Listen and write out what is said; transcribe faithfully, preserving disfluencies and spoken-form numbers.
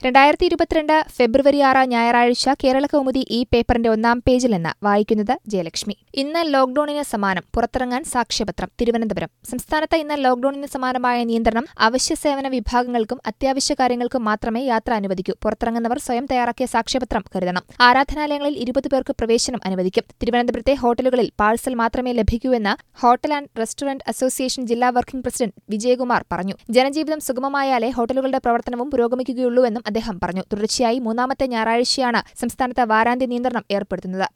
രണ്ടായിരത്തി ഇരുപത്തിരണ്ട് ഫെബ്രുവരി ആറ് ഞായറാഴ്ച കേരളകൗമുദി ഈ പേപ്പറിന്റെ ഒന്നാം പേജിൽ നിന്ന് വായിക്കുന്നത് ജയലക്ഷ്മി. ഇന്ന് ലോക്ഡൌണിന് സമാനം, പുറത്തിറങ്ങാൻ സാക്ഷ്യപത്രം. തിരുവനന്തപുരം. സംസ്ഥാനത്ത് ഇന്ന് ലോക്ഡൌണിന് സമാനമായ നിയന്ത്രണം അവശ്യ സേവന വിഭാഗങ്ങൾക്കും അത്യാവശ്യ കാര്യങ്ങൾക്കും മാത്രമേ യാത്ര അനുവദിക്കൂ. പുറത്തിറങ്ങുന്നവർ സ്വയം തയ്യാറാക്കിയ സാക്ഷ്യപത്രം കരുതണം. ആരാധനാലയങ്ങളിൽ ഇരുപത് പേർക്ക് പ്രവേശനം അനുവദിക്കും. തിരുവനന്തപുരത്തെ ഹോട്ടലുകളിൽ പാഴ്സൽ മാത്രമേ ലഭിക്കൂ എന്ന് ഹോട്ടൽ ആൻഡ് റെസ്റ്റോറന്റ് അസോസിയേഷൻ ജില്ലാ വർക്കിംഗ് പ്രസിഡന്റ് വിജയകുമാർ പറഞ്ഞു. ജനജീവിതം സുഗമമായാലേ ഹോട്ടലുകളുടെ പ്രവർത്തനവും പുരോഗമിക്കുകയുള്ളൂ എന്നും അദ്ദേഹം പറഞ്ഞു. തുടർച്ചയായി മൂന്നാമത്തെ ഞായറാഴ്ചയാണ് സംസ്ഥാനത്ത് വാരാന്ത്യ നിയന്ത്രണം ഏർപ്പെടുത്തുന്നത്.